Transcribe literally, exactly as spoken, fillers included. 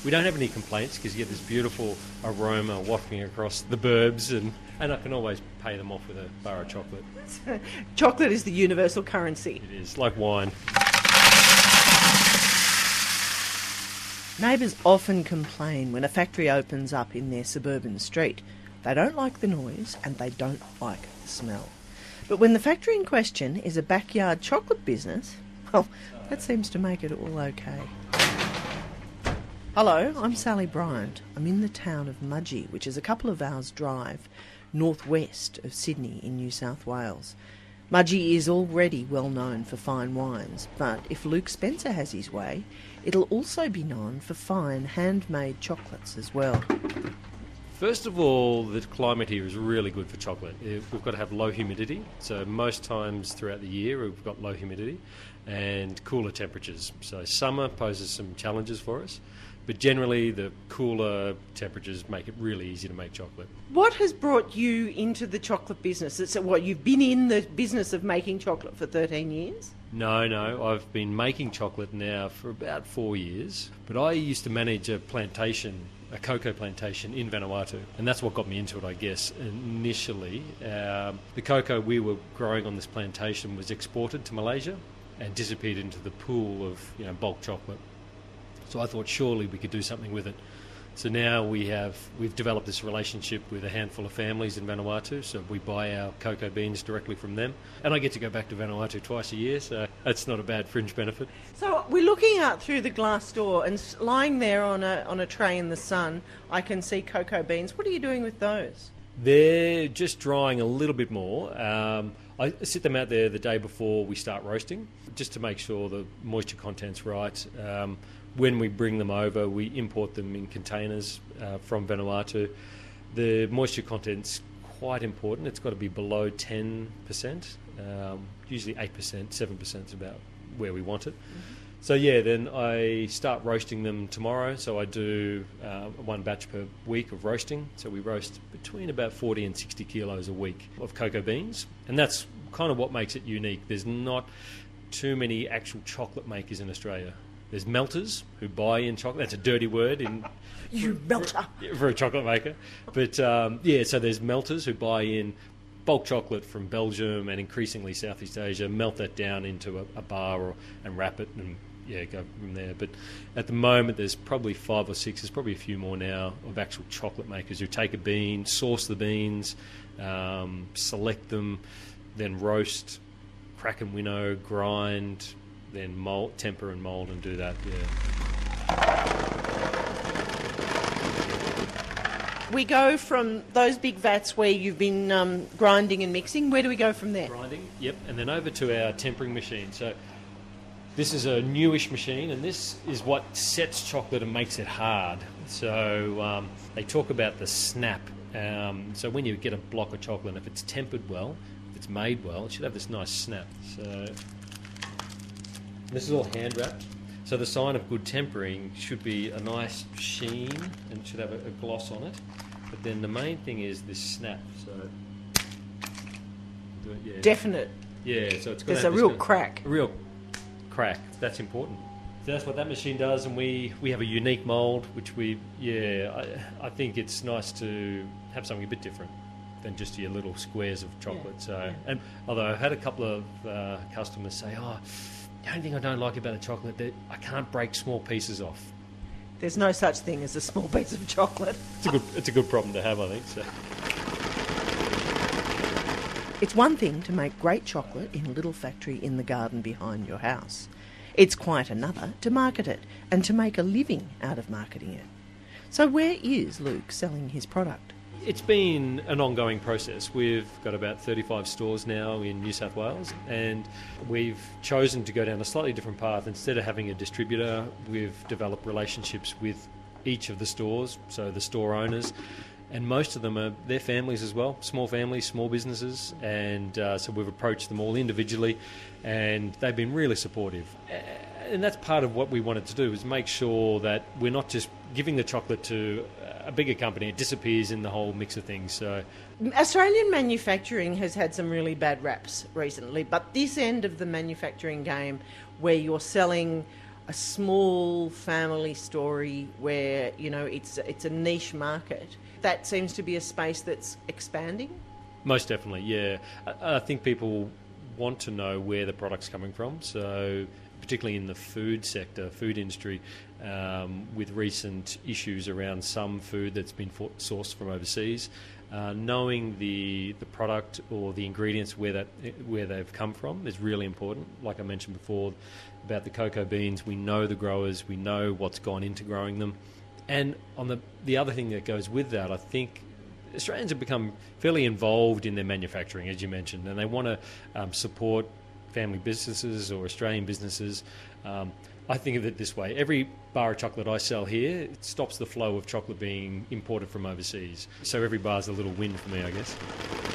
We don't have any complaints because you get this beautiful aroma wafting across the burbs, and, and I can always pay them off with a bar of chocolate. Chocolate is the universal currency. It is, like wine. Neighbours often complain when a factory opens up in their suburban street. They don't like the noise and they don't like the smell. But when the factory in question is a backyard chocolate business, well, that seems to make it all okay. Hello, I'm Sally Bryant. I'm in the town of Mudgee, which is a couple of hours' drive northwest of Sydney in New South Wales. Mudgee is already well known for fine wines, but if Luke Spencer has his way, it'll also be known for fine handmade chocolates as well. First of all, the climate here is really good for chocolate. We've got to have low humidity, so most times throughout the year we've got low humidity and cooler temperatures. So summer poses some challenges for us, but generally the cooler temperatures make it really easy to make chocolate. What has brought you into the chocolate business? It's what, you've been in the business of making chocolate for thirteen years? No, no, I've been making chocolate now for about four years, but I used to manage a plantation, a cocoa plantation in Vanuatu, and that's what got me into it, I guess. Initially, um, the cocoa we were growing on this plantation was exported to Malaysia and disappeared into the pool of, you know, bulk chocolate. So I thought surely we could do something with it. So now we have, we've developed this relationship with a handful of families in Vanuatu, so we buy our cocoa beans directly from them. And I get to go back to Vanuatu twice a year, so that's not a bad fringe benefit. So we're looking out through the glass door, and lying there on a on a tray in the sun, I can see cocoa beans. What are you doing with those? They're just drying a little bit more. Um, I sit them out there the day before we start roasting, just to make sure the moisture content's right. Um, when we bring them over, we import them in containers uh, from Vanuatu. The moisture content's quite important. It's got to be below ten percent. Um, usually eight percent, seven percent is about where we want it. Mm-hmm. So yeah, then I start roasting them tomorrow. So I do uh, one batch per week of roasting. So we roast between about forty and sixty kilos a week of cocoa beans. And that's kind of what makes it unique. There's not too many actual chocolate makers in Australia. There's melters who buy in chocolate. That's a dirty word in you melter for, for a chocolate maker. But um, yeah, so there's melters who buy in bulk chocolate from Belgium and increasingly Southeast Asia, melt that down into a, a bar or, and wrap it and yeah, go from there. But at the moment, there's probably five or six, there's probably a few more now, of actual chocolate makers who take a bean, source the beans, um, select them, then roast, crack and winnow, grind, then mold, temper and mould and do that, yeah. We go from those big vats where you've been um, grinding and mixing. Where do we go from there? Grinding, yep, and then over to our tempering machine. So this is a newish machine, and this is what sets chocolate and makes it hard. So um, they talk about the snap. Um, so when you get a block of chocolate, if it's tempered well, if it's made well, it should have this nice snap. So this is all hand wrapped. So the sign of good tempering should be a nice sheen and should have a, a gloss on it. But then the main thing is this snap. So do it, yeah. Definite. Yeah, so it's got There's to a have real this, crack. A real crack. That's important. So that's what that machine does, and we, we have a unique mould, which we, yeah, I, I think it's nice to have something a bit different than just your little squares of chocolate. Yeah, so, yeah. And although I've had a couple of uh, customers say, oh, the only thing I don't like about the chocolate that I can't break small pieces off. There's no such thing as a small piece of chocolate. It's a good, it's a good problem to have, I think. So. It's one thing to make great chocolate in a little factory in the garden behind your house. It's quite another to market it and to make a living out of marketing it. So where is Luke selling his product? It's been an ongoing process. We've got about thirty-five stores now in New South Wales, and we've chosen to go down a slightly different path. Instead of having a distributor, we've developed relationships with each of the stores, so the store owners, and most of them are their families as well, small families, small businesses, and uh, so we've approached them all individually, and they've been really supportive. And that's part of what we wanted to do, is make sure that we're not just giving the chocolate to a bigger company. It disappears in the whole mix of things. So Australian manufacturing has had some really bad raps recently, but this end of the manufacturing game, where you're selling a small family story where, you know, it's it's a niche market. That seems to be a space that's expanding. Most definitely, yeah. I, I think people want to know where the product's coming from, so particularly in the food sector, food industry, um, with recent issues around some food that's been for- sourced from overseas, uh, knowing the the product or the ingredients where that where they've come from is really important. Like I mentioned before about the cocoa beans, we know the growers, we know what's gone into growing them, and on the the other thing that goes with that, I think Australians have become fairly involved in their manufacturing, as you mentioned, and they want to um, support family businesses or Australian businesses. Um, I think of it this way. Every bar of chocolate I sell here, it stops the flow of chocolate being imported from overseas. So every bar is a little win for me, I guess.